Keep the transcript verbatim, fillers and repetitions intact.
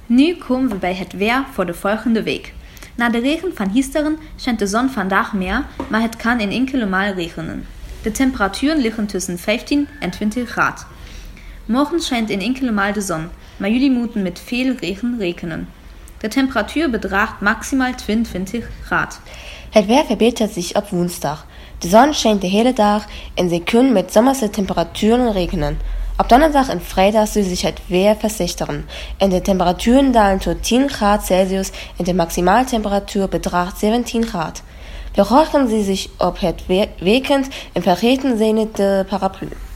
Nu komen we bij het weer voor de volgende week. Na de regen van gisteren schijnt de zon vandaag meer, maar het kan in enkele maal regenen. De temperaturen liggen tussen vijftien en twintig graden. Morgen schijnt in enkele maal de zon, maar jullie moeten met veel regen rekenen. De temperatuur bedraagt maximaal tweeëntwintig graden. Het weer verbetert sich op woensdag. De zon schijnt de hele dag en ze kunnen met zomerse temperaturen rekenen. Op donderdag en vrijdag zal zich het weer verslechteren en de temperaturen dalen tot tien graden Celsius en de maximaaltemperatuur bedraagt zeventien graden. Beruhigen Sie sich op het weekend en vergeten Sie niet de paraplu.